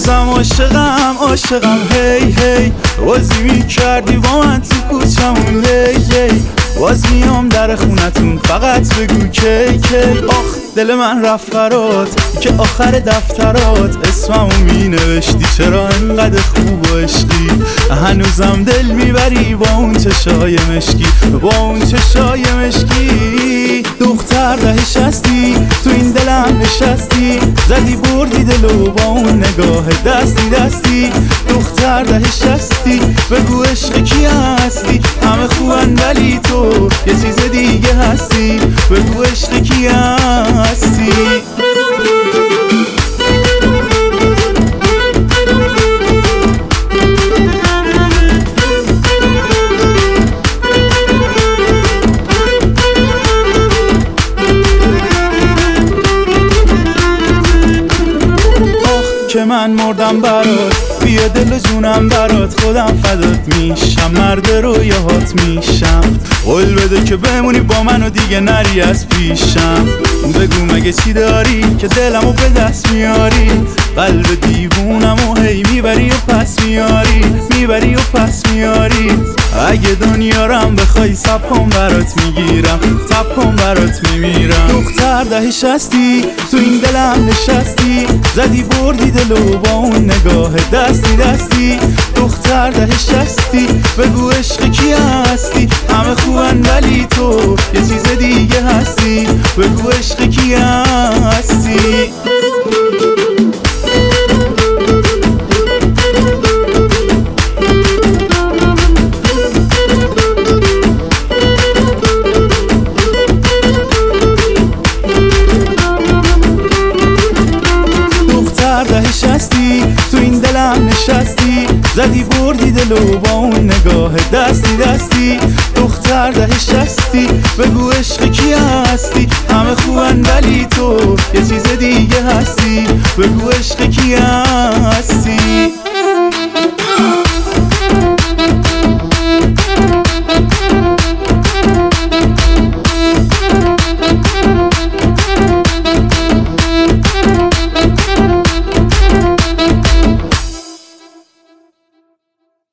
هنوزم عاشقم هی هی بازی میکردی با من تو کوچمون هی باز میام در خونتون فقط بگو کی آخ دل من رفت فرات که آخر دفترات اسممو مینوشتی چرا انقدر خوب و عشقی هنوزم دل میبری با اون چشای مشکی دختر دهش هستی تو این دلم نشستی زدی بردی دلو با اون نگاه دستی دختر دهش هستی بگو عشق کی هستی همه خوبن ولی تو یه چیز دیگه هستی بگو عشق کی هستی که من مردم برات بیا دل و جونم برات خودم فدات میشم مرد رویاهات میشم قول بده که بمونی با من و دیگه نری از پیشم بگو مگه چی داری که دلمو به دست میاری قلب دیوونم و هی میبری و پس میاری اگه دنیارم بخوای سب کن برات میگیرم تب کن برات میمیرم دختر دهش هستی تو این دلم نشستی زدی بردی دلو با اون نگاه دستی دختر دهش هستی بگو عشق کی هستی همه خوبن ولی تو یه چیز دیگه هستی بگو عشق کی هستی دهش هستی تو این دلم نشستی زدی بردی دلو با اون نگاه دستی دختر دهش هستی بگو عشق کی هستی همه خوبن ولی تو یه چیز دیگه هستی بگو عشق کی هستی